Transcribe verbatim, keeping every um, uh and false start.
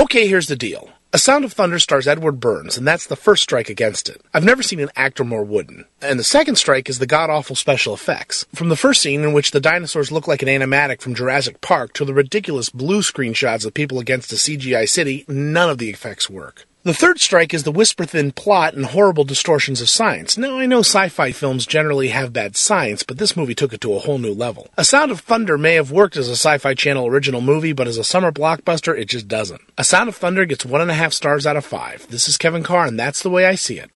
Okay, here's the deal. A Sound of Thunder stars Edward Burns, and that's the first strike against it. I've never seen an actor more wooden. And the second strike is the god-awful special effects. From the first scene in which the dinosaurs look like an animatic from Jurassic Park to the ridiculous blue screen shots of people against a C G I city, none of the effects work. The third strike is the whisper-thin plot and horrible distortions of science. Now, I know sci-fi films generally have bad science, but this movie took it to a whole new level. A Sound of Thunder may have worked as a Sci-Fi Channel original movie, but as a summer blockbuster, it just doesn't. A Sound of Thunder gets one and a half stars out of five. This is Kevin Carr, and that's the way I see it.